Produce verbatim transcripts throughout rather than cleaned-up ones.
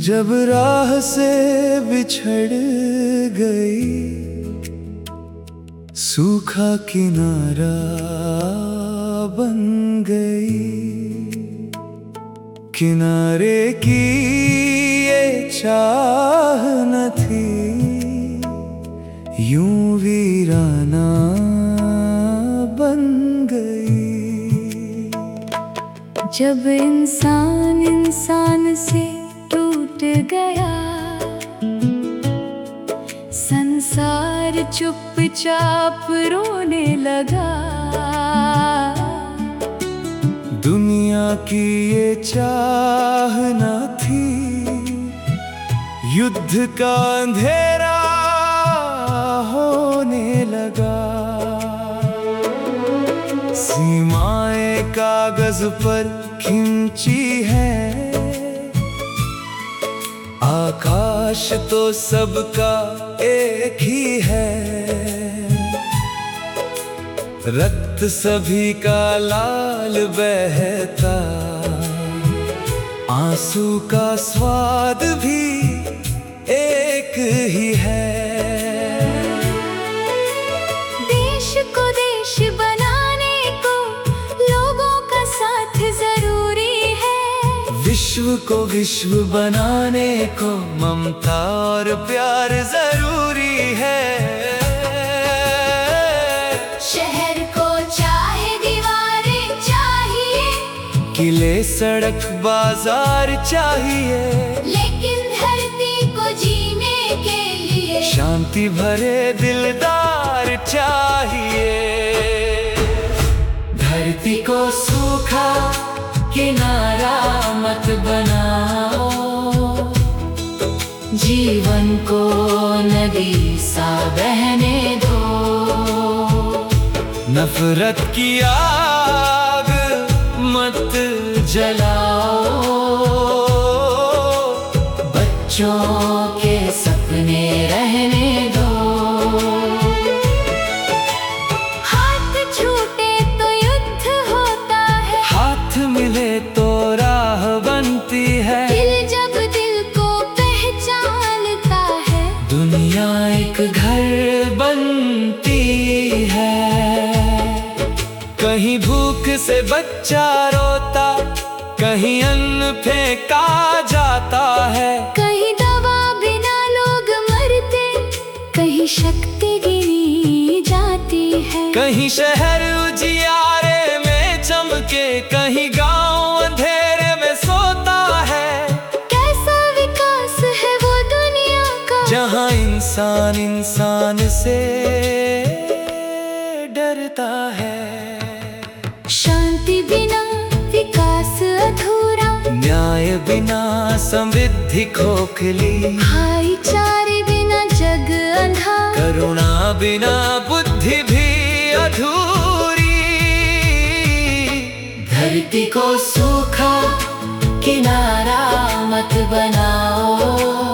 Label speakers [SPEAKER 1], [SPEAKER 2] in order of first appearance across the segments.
[SPEAKER 1] जब राह से बिछड़ गई, सूखा किनारा बन गई। किनारे की ये चाह न थी, यूं वीराना बन गई।
[SPEAKER 2] जब इंसान इंसान से टूट गया, संसार चुपचाप रोने लगा।
[SPEAKER 1] दुनिया की ये चाह न थी, युद्ध का अंधेरा होने लगा। सीमाएं कागज पर खिंची है, आकाश तो सबका एक ही है। रक्त सभी का लाल बहता, आंसू का स्वाद भी एक ही है।
[SPEAKER 2] देश को देश बनाने को लोगों का साथ जरूरी है।
[SPEAKER 1] विश्व को विश्व बनाने को ममता और प्यार जरूरी है।
[SPEAKER 2] शहर को चाहे दीवारें चाहिए,
[SPEAKER 1] किले सड़क बाजार चाहिए,
[SPEAKER 2] लेकिन धरती को जीने के लिए
[SPEAKER 1] शांति भरे दिलदार चाहिए। धरती को सूखा किनारा मत बनाओ, जीवन को नदी सा बहने दो। नफरत की आग मत जलाओ, बच्चों के सपने रहने दो।
[SPEAKER 2] हाथ छूटे तो युद्ध होता है,
[SPEAKER 1] हाथ मिले तो राह बनती है।
[SPEAKER 2] दिल जब दिल को पहचानता है,
[SPEAKER 1] दुनिया एक घर बनती है। कहीं भूख से बच्चा रोता, कहीं अन्न फेंका जाता है।
[SPEAKER 2] कहीं दवा बिना लोग मरते, कहीं शक्ति गिरी जाती है।
[SPEAKER 1] कहीं शहर उजियारे में चमके, कहीं गांव अंधेरे में सोता है।
[SPEAKER 2] कैसा विकास है वो दुनिया का,
[SPEAKER 1] जहां इंसान इंसान से डरता है।
[SPEAKER 2] शांति बिना विकास अधूरा,
[SPEAKER 1] न्याय बिना समृद्धि खोखली,
[SPEAKER 2] भाईचारे बिना जग अंधा,
[SPEAKER 1] करुणा बिना बुद्धि भी अधूरी। धरती को सूखा किनारा मत बनाओ,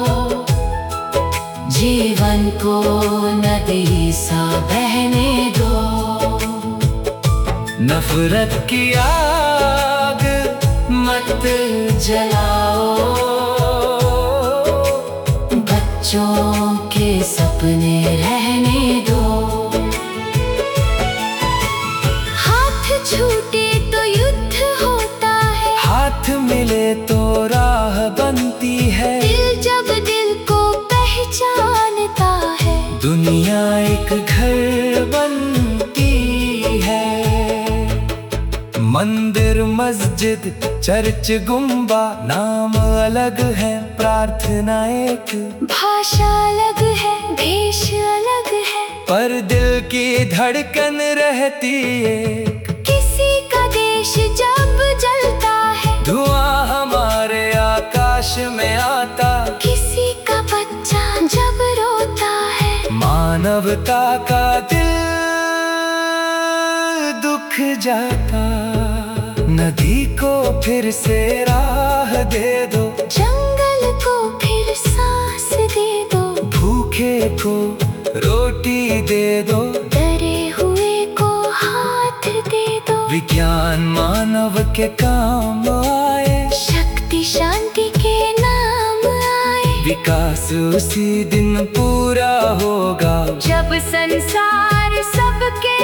[SPEAKER 1] जीवन को नदी सा बहने दो। नफरत की आग मत जलाओ, बच्चों के सपने रहने दो।
[SPEAKER 2] हाथ छूटे तो युद्ध होता है,
[SPEAKER 1] हाथ मिले तो राह बनती है।
[SPEAKER 2] दिल जब दिल को पहचानता है,
[SPEAKER 1] दुनिया एक घर बनती है। मंदिर मस्जिद चर्च गुम्बा नाम अलग है, प्रार्थना एक,
[SPEAKER 2] भाषा अलग है, देश अलग है,
[SPEAKER 1] पर दिल की धड़कन रहती एक।
[SPEAKER 2] किसी का देश जब जलता है,
[SPEAKER 1] धुआं हमारे आकाश में आता,
[SPEAKER 2] किसी का बच्चा जब रोता है,
[SPEAKER 1] मानवता का दिल दुख जाता। नदी को फिर से राह दे दो,
[SPEAKER 2] जंगल को फिर सांस दे दो,
[SPEAKER 1] भूखे को रोटी दे दो,
[SPEAKER 2] डरे हुए को हाथ दे दो।
[SPEAKER 1] विज्ञान मानव के काम आए,
[SPEAKER 2] शक्ति शांति के नाम
[SPEAKER 1] विकास उसी दिन पूरा होगा
[SPEAKER 2] जब संसार सबके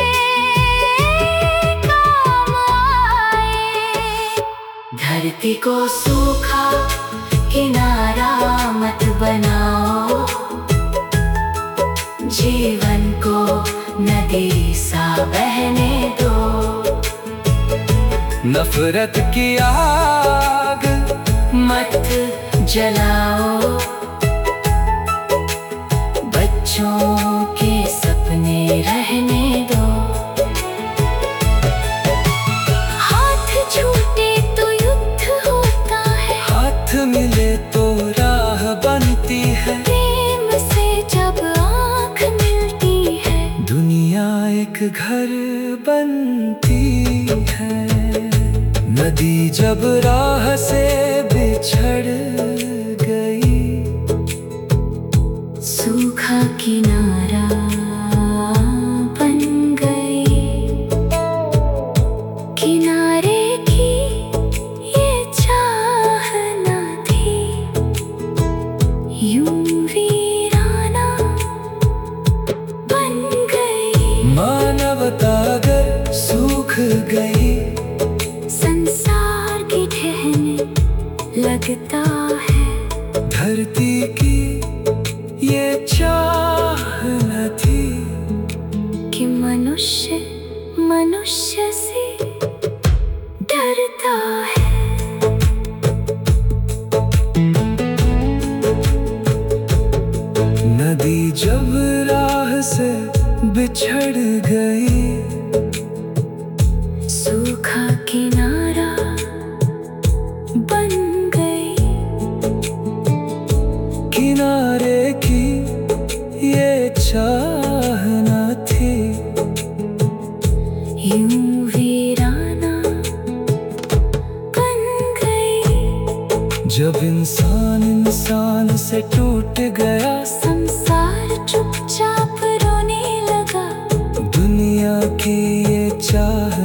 [SPEAKER 2] काम आए। धरती को सूखा किनारा मत बनाओ, जीवन को नदी सा बहने दो।
[SPEAKER 1] नफरत की आग
[SPEAKER 2] मत जलाओ, बच्चों के सपने रहने दो। हाथ छूटे तो युद्ध होता है,
[SPEAKER 1] हाथ मिले तो राह बनती है।
[SPEAKER 2] प्रेम से जब आँख मिलती है,
[SPEAKER 1] दुनिया एक घर बनती है। नदी जब राह से बिछड़ गई,
[SPEAKER 2] सूखा किनारा बन गई। किनारे की ये चाह न थी, यूं वीराना बन गई।
[SPEAKER 1] मानवता अगर सूख गई,
[SPEAKER 2] संसार की ठहरने लगता है।
[SPEAKER 1] धरती की ये चाह न थी
[SPEAKER 2] कि मनुष्य मनुष्य से डरता है।
[SPEAKER 1] नदी जब राह से बिछड़ गई,
[SPEAKER 2] सूखा किनारा बन गई।
[SPEAKER 1] किनारे की ये चाह न थी,
[SPEAKER 2] यूं वीराना बन गई।
[SPEAKER 1] जब इंसान इंसान से टूट गया,
[SPEAKER 2] संसार चुपचाप रोने लगा।
[SPEAKER 1] दुनिया की ये चाह